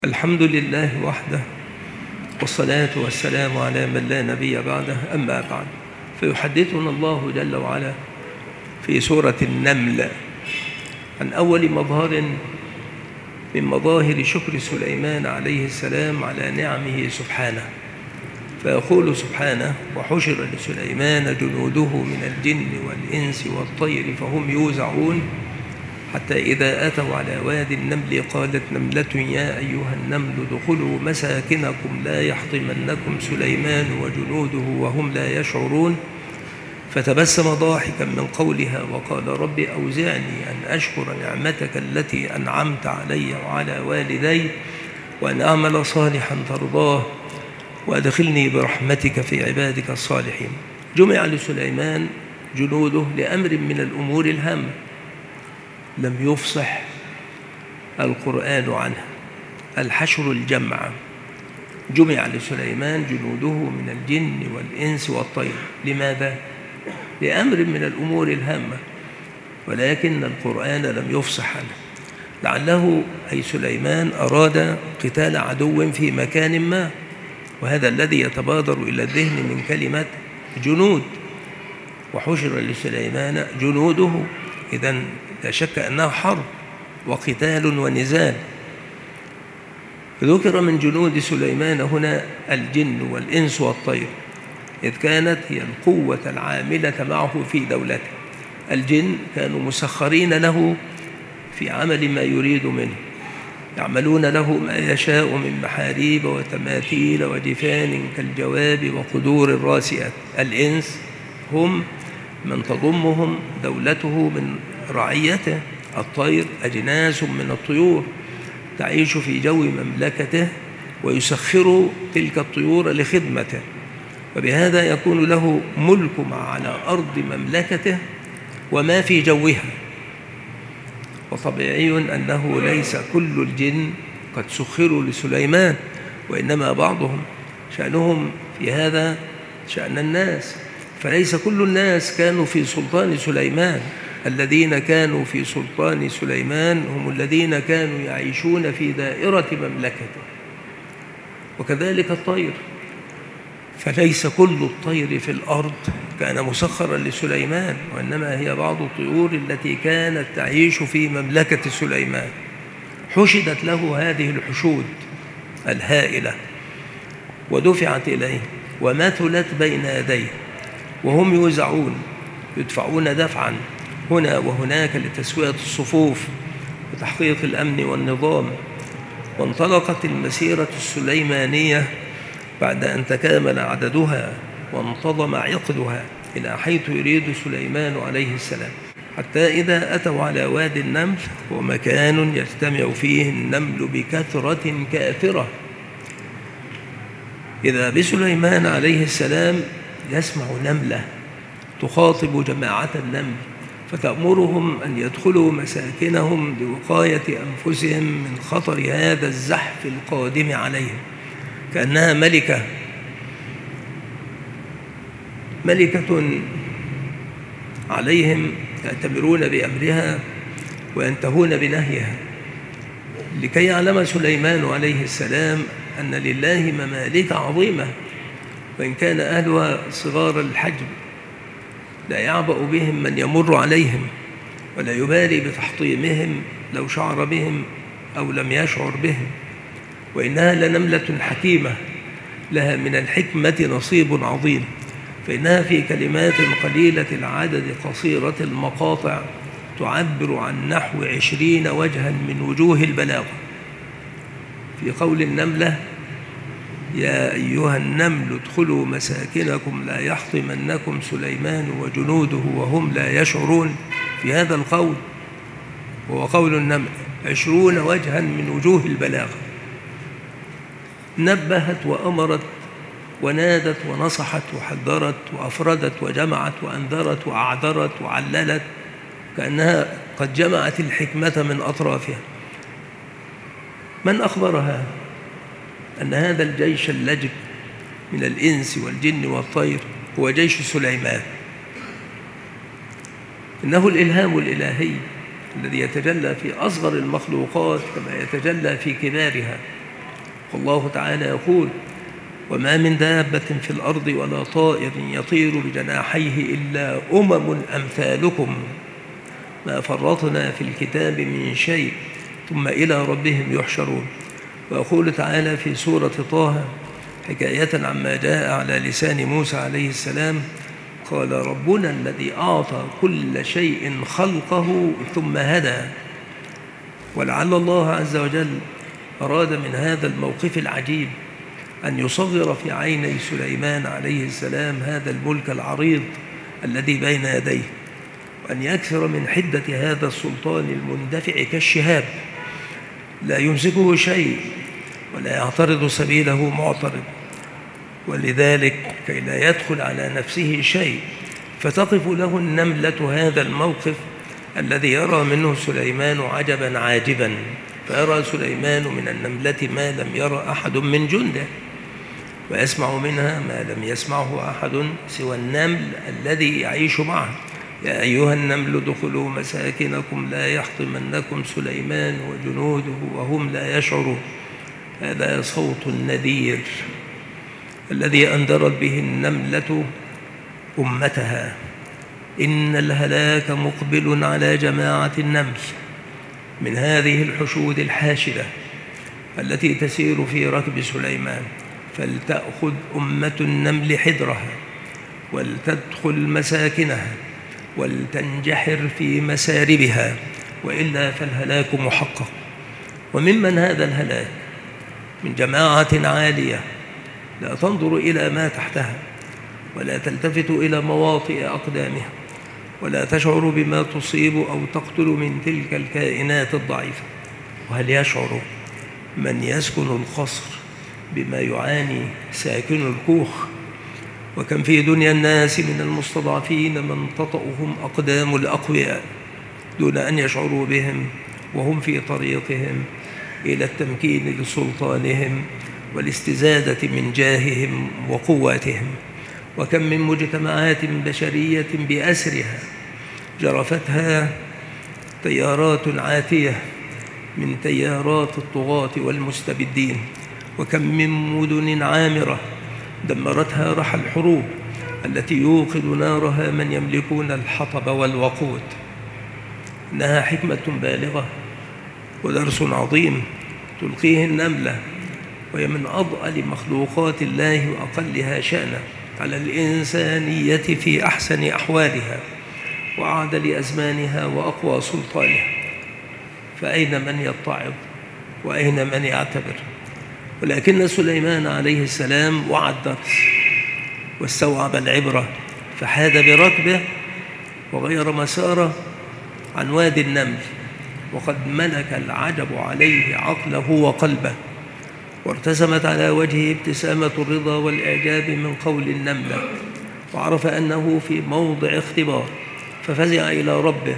الحمد لله وحده، والصلاة والسلام على من لا نبي بعده. أما بعد، فيحدثنا الله جل وعلا في سورة النمل عن أول مظهر من مظاهر شكر سليمان عليه السلام على نعمه سبحانه، فيقول سبحانه: وحشر لسليمان جنوده من الجن والإنس والطير فهم يوزعون حتى إذا أتوا على وادي النمل قالت نملة يا أيها النمل ادخلوا مساكنكم لا يحطمنكم سليمان وجنوده وهم لا يشعرون، فتبسم ضاحكا من قولها وقال رب أوزعني أن أشكر نعمتك التي أنعمت علي وعلى والدي وأن أعمل صالحا ترضاه وأدخلني برحمتك في عبادك الصالحين. جمع لسليمان جنوده لأمر من الأمور الهامة لم يفصح القرآن عنها، الحشر الجمع. جمع لسليمان جنوده من الجن والإنس والطير. لماذا؟ لأمر من الأمور الهامة، ولكن القرآن لم يفصح عنه، لعله أي سليمان أراد قتال عدو في مكان ما، وهذا الذي يتبادر إلى الذهن من كلمة جنود. وحشر لسليمان جنوده، إذن لا شك أنها حرب وقتال ونزال. ذكر من جنود سليمان هنا الجن والإنس والطير، إذ كانت هي القوة العاملة معه في دولته. الجن كانوا مسخرين له في عمل ما يريد منه، يعملون له ما يشاء من محاريب وتماثيل وجفان كالجواب وقدور الراسيات. الإنس هم من تضمهم دولته من رعيته. الطير أجناس من الطيور تعيش في جو مملكته ويسخر تلك الطيور لخدمته، وبهذا يكون له ملك على أرض مملكته وما في جوها. وطبيعي أنه ليس كل الجن قد سخروا لسليمان، وإنما بعضهم شأنهم في هذا شأن الناس، فليس كل الناس كانوا في سلطان سليمان. الذين كانوا في سلطان سليمان هم الذين كانوا يعيشون في دائرة مملكته، وكذلك الطير، فليس كل الطير في الأرض كان مسخرا لسليمان، وإنما هي بعض الطيور التي كانت تعيش في مملكة سليمان. حشدت له هذه الحشود الهائلة ودفعت إليه ومثلت بين يديه، وهم يوزعون يدفعون دفعا هنا وهناك لتسوية الصفوف وتحقيق الأمن والنظام. وانطلقت المسيرة السليمانية بعد أن تكامل عددها وانتظم عقدها إلى حيث يريد سليمان عليه السلام، حتى إذا أتوا على وادي النمل، ومكان يجتمع فيه النمل بكثرة كاثرة، إذا بسليمان عليه السلام يسمع نملة تخاطب جماعة النمل فتأمرهم أن يدخلوا مساكنهم لوقاية أنفسهم من خطر هذا الزحف القادم عليهم، كأنها ملكة عليهم يأتمرون بأمرها وينتهون بنهيها، لكي يعلم سليمان عليه السلام أن لله ممالك عظيمة، وإن كان أهلها صغار الحجم لا يعبأ بهم من يمر عليهم، ولا يبالي بتحطيمهم لو شعر بهم أو لم يشعر بهم. وإنها لنملة حكيمة لها من الحكمة نصيب عظيم، فإنها في كلمات قليلة العدد قصيرة المقاطع تعبر عن نحو 20 وجها من وجوه البلاغة. في قول النملة يا أيها النمل ادخلوا مساكنكم لا يحطمنكم سليمان وجنوده وهم لا يشعرون، في هذا القول وهو قول النمل 20 وجها من وجوه البلاغة، نبهت وأمرت ونادت ونصحت وحذرت وأفردت وجمعت وأنذرت وأعذرت وعللت، كأنها قد جمعت الحكمة من أطرافها. من أخبرها أن هذا الجيش اللجب من الإنس والجن والطير هو جيش سليمان؟ إنه الإلهام الإلهي الذي يتجلى في أصغر المخلوقات كما يتجلى في كبارها، والله تعالى يقول: وما من دابة في الأرض ولا طائر يطير بجناحيه إلا أمثالكم ما فرطنا في الكتاب من شيء ثم إلى ربهم يحشرون. ويقول تعالى في سورة طه حكاية عما جاء على لسان موسى عليه السلام: قال ربنا الذي أعطى كل شيء خلقه ثم هدى. ولعل الله عز وجل أراد من هذا الموقف العجيب أن يصغر في عيني سليمان عليه السلام هذا الملك العريض الذي بين يديه، وأن يكثر من حدة هذا السلطان المندفع كالشهاب لا يمسكه شيء ولا يعترض سبيله معترض، ولذلك كي لا يدخل على نفسه شيء فتقف له النملة هذا الموقف الذي يرى منه سليمان عجبا عاجبا. فيرى سليمان من النملة ما لم يرى أحد من جنده، ويسمع منها ما لم يسمعه أحد سوى النمل الذي يعيش معه: يا أيها النمل ادخلوا مساكنكم لا يحطمنكم سليمان وجنوده وهم لا يشعرون. هذا صوت النذير الذي أنذرت به النملة أمتها: إن الهلاك مقبل على جماعة النمل من هذه الحشود الحاشدة التي تسير في ركب سليمان، فلتأخذ أمة النمل حذرها ولتدخل مساكنها ولتنجحر في مساربها، وإلا فالهلاك محقق. وممن هذا الهلاك؟ من جماعة عالية لا تنظر إلى ما تحتها ولا تلتفت إلى مواطئ أقدامها ولا تشعر بما تصيب أو تقتل من تلك الكائنات الضعيفة. وهل يشعر من يسكن القصر بما يعاني ساكن الكوخ؟ وكم في دنيا الناس من المستضعفين من تطأهم أقدام الأقوياء دون أن يشعروا بهم وهم في طريقهم إلى التمكين لسلطانهم والاستزادة من جاههم وقواتهم. وكم من مجتمعات بشرية بأسرها جرفتها تيارات عاتية من تيارات الطغاة والمستبدين، وكم من مدن عامرة دمرتها رحى الحروب التي يوقد نارها من يملكون الحطب والوقود. إنها حكمة بالغة ودرس عظيم تلقيه النملة، وهي من أضأل مخلوقات الله وأقلها شأنا، على الإنسانية في أحسن أحوالها وأعدل أزمانها وأقوى سلطانها. فأين من يتعظ وأين من يعتبر؟ ولكن سليمان عليه السلام وعى الدرس واستوعب العبرة، فحاد بركبه وغير مساره عن وادي النمل، وقد ملك العجب عليه عقله وقلبه، وارتسمت على وجهه ابتسامة الرضا والإعجاب من قول النملة، وعرف أنه في موضع اختبار، ففزع إلى ربه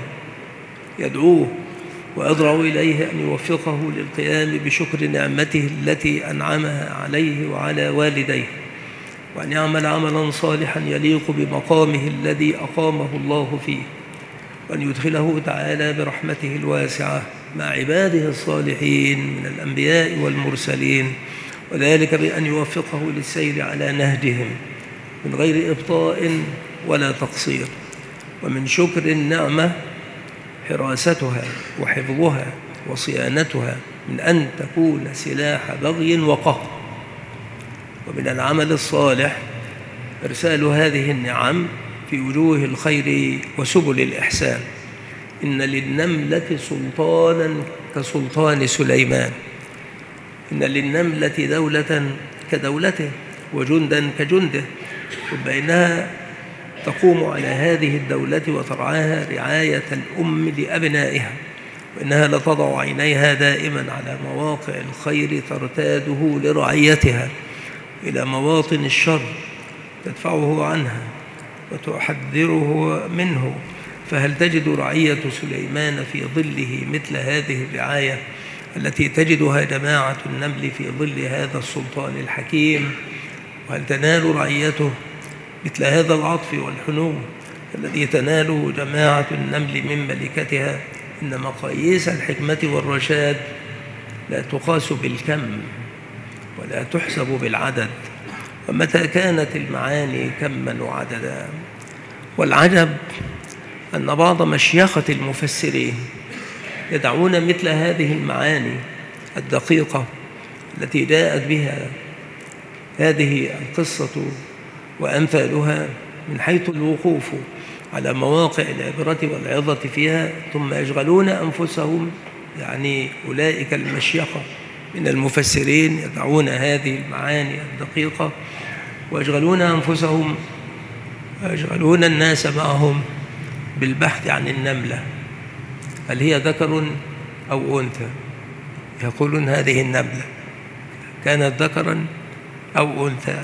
يدعوه ويضرع إليه أن يوفقه للقيام بشكر نعمته التي أنعمها عليه وعلى والديه، وأن يعمل عملا صالحا يليق بمقامه الذي أقامه الله فيه، وأن يدخله تعالى برحمته الواسعة مع عباده الصالحين من الأنبياء والمرسلين، وذلك بأن يوفقه للسير على نهجهم من غير إبطاء ولا تقصير. ومن شكر النعمة حراستها وحفظها وصيانتها من أن تكون سلاح بغي وقهر. ومن العمل الصالح إرسال هذه النعم في وجوه الخير وسبل الإحسان. إن للنملة سلطانا كسلطان سليمان، إن للنملة دولة كدولته وجندا كجنده، وبينها تقوم على هذه الدولة وترعاها رعاية الأم لأبنائها، وإنها لتضع عينيها دائما على مواقع الخير ترتاده لرعيتها، إلى مواطن الشر تدفعه عنها وتحذره منه. فهل تجد رعية سليمان في ظله مثل هذه الرعاية التي تجدها جماعة النمل في ظل هذا السلطان الحكيم؟ وهل تنال رعيته مثل هذا العطف والحنو الذي تناله جماعة النمل من ملكتها؟ إن مقاييس الحكمة والرشاد لا تقاس بالكم ولا تحسب بالعدد، ومتى كانت المعاني كما وعددا. والعجب أن بعض مشيخة المفسرين يدعون مثل هذه المعاني الدقيقة التي جاءت بها هذه القصة وأمثالها من حيث الوقوف على مواقع العبرة والعظة فيها، ثم يشغلون أنفسهم، يعني أولئك المشيخة من المفسرين يدعون هذه المعاني الدقيقة ويشغلون أنفسهم ويشغلون الناس معهم بالبحث عن النملة، هل هي ذكر أو أنثى؟ يقولون هذه النملة كانت ذكرا أو أنثى،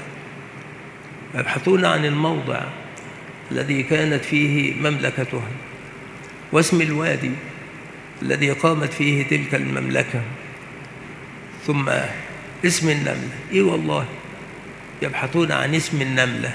يبحثون عن الموضع الذي كانت فيه مملكتها واسم الوادي الذي قامت فيه تلك المملكة، ثم اسم النملة. إيه والله يبحثون عن اسم النملة،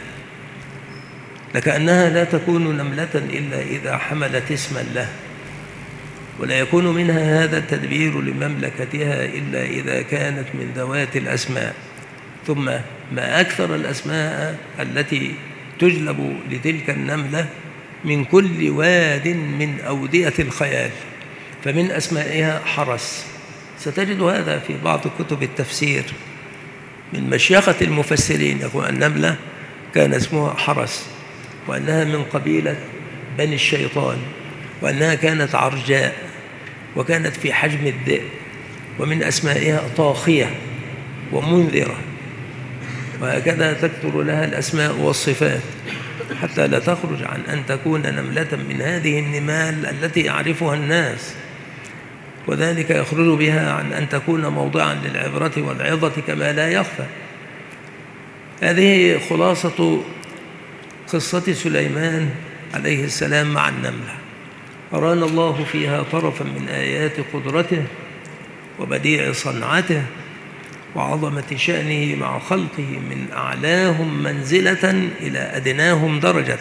لكأنها لا تكون نملة إلا إذا حملت اسما له، ولا يكون منها هذا التدبير لمملكتها إلا إذا كانت من ذوات الأسماء. ثم ما أكثر الأسماء التي تجلب لتلك النملة من كل واد من أودية الخيال، فمن أسمائها حرس. ستجد هذا في بعض كتب التفسير من مشيخة المفسرين، يقول النملة كان اسمها حرس، وأنها من قبيلة بني الشيطان، وأنها كانت عرجاء، وكانت في حجم الذئب، ومن أسمائها طاخية ومنذرة، وهكذا تكثر لها الأسماء والصفات حتى لا تخرج عن أن تكون نملة من هذه النمال التي يعرفها الناس، وذلك يخرج بها عن أن تكون موضعا للعبرة والعظة كما لا يخفى. هذه خلاصة قصة سليمان عليه السلام مع النملة، أرانا الله فيها طرفا من آيات قدرته وبديع صنعته وعظمة شأنه مع خلقه، من أعلاهم منزلة إلى أدناهم درجة،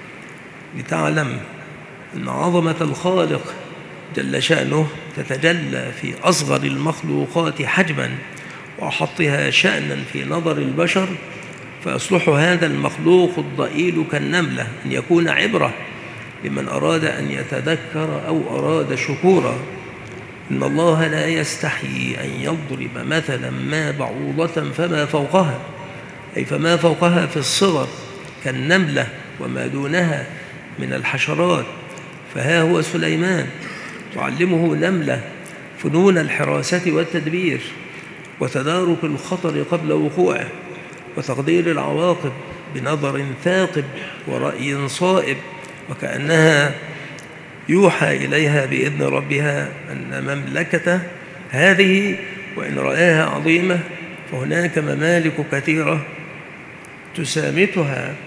لتعلم أن عظمة الخالق جل شأنه تتجلى في أصغر المخلوقات حجما وأحطها شأنا في نظر البشر، فيصلح هذا المخلوق الضئيل كالنملة أن يكون عبرة لمن أراد أن يتذكر أو أراد شكورا. إن الله لا يستحيي أن يضرب مثلا ما بعوضة فما فوقها، أي فما فوقها في الصغر كالنملة وما دونها من الحشرات. فها هو سليمان تعلمه نملة فنون الحراسة والتدبير وتدارك الخطر قبل وقوعه وتقدير العواقب بنظر ثاقب ورأي صائب، وكأنها يوحى إليها بإذن ربها أن مملكته هذه وإن رآها عظيمة فهناك ممالك كثيرة تسامتها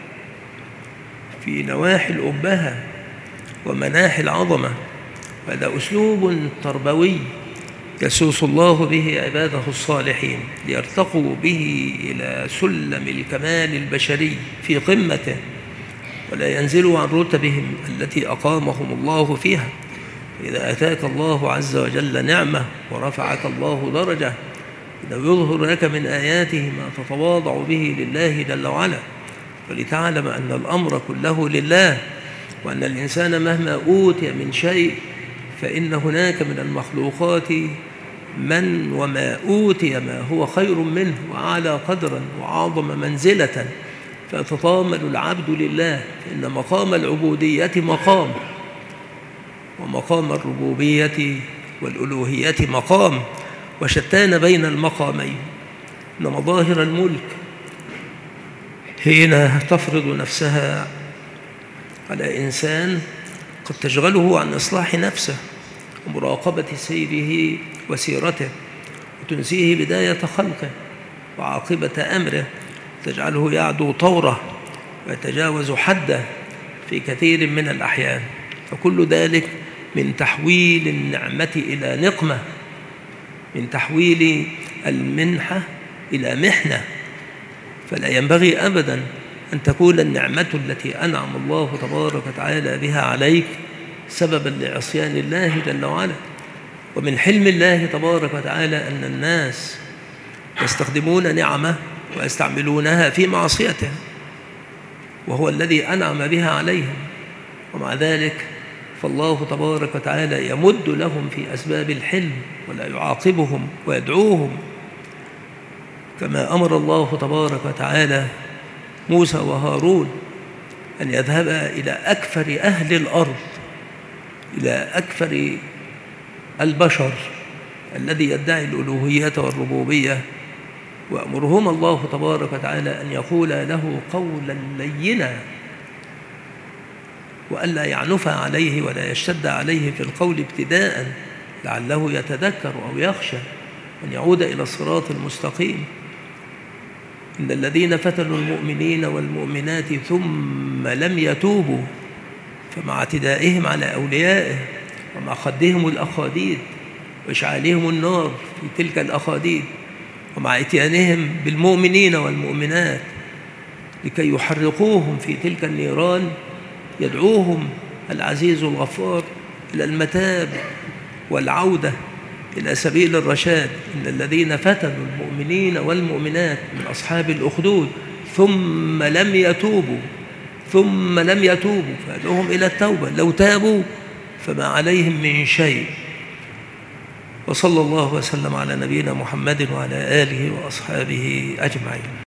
في نواحي الأبهة ومناحي العظمة. هذا أسلوب تربوي يسوس الله به عباده الصالحين ليرتقوا به إلى سلم الكمال البشري في قمته، ولا ينزلوا عن رتبهم التي أقامهم الله فيها. إذا أتاك الله عز وجل نعمة ورفعك الله درجة، إنه يظهر لك من آياته ما تتواضع به لله جل وعلا، ولتعلم أن الأمر كله لله، وأن الإنسان مهما أوتي من شيء فإن هناك من المخلوقات من وما أوتي ما هو خير منه وأعلى قدرا وأعظم منزلة، فيتطامل العبد لله، إن مقام العبودية مقام، ومقام الربوبية والألوهية مقام، وشتان بين المقامين. إن مظاهر الملك حين تفرض نفسها على إنسان قد تشغله عن إصلاح نفسه ومراقبة سيره وسيرته، وتنسيه بداية خلقه وعاقبة أمره، تجعله يعدو طوره ويتجاوز حده في كثير من الأحيان. فكل ذلك من تحويل النعمة إلى نقمة، من تحويل المنحة إلى محنة. فلا ينبغي أبدا أن تكون النعمة التي أنعم الله تبارك وتعالى بها عليك سببا لعصيان الله جل وعلا. ومن حلم الله تبارك وتعالى أن الناس يستخدمون نعمه ويستعملونها في معصيته، وهو الذي أنعم بها عليهم. ومع ذلك فالله تبارك وتعالى يمد لهم في أسباب الحلم ولا يعاقبهم ويدعوهم، كما أمر الله تبارك وتعالى موسى وهارون أن يذهبا إلى أكثر أهل الأرض، إلى أكثر البشر الذي يدعي الألوهية والربوبية، وأمرهما الله تبارك وتعالى أن يقول له قولا لينا، وألا يعنف عليه ولا يشتد عليه في القول ابتداء، لعله يتذكر أو يخشى أن يعود إلى الصراط المستقيم. إن الذين فتنوا المؤمنين والمؤمنات ثم لم يتوبوا فمع اعتدائهم على أوليائه ومع خدهم الأخاديد وإشعالهم النار في تلك الأخاديد ومع اتيانهم بالمؤمنين والمؤمنات لكي يحرقوهم في تلك النيران، يدعوهم العزيز الغفار إلى المتاب والعودة إلى سبيل الرشاد. إن الذين فتنوا المؤمنين والمؤمنات من أصحاب الأخدود ثم لم يتوبوا فادعوهم إلى التوبة، لو تابوا فما عليهم من شيء. وصلى الله وسلم على نبينا محمد وعلى آله وأصحابه أجمعين.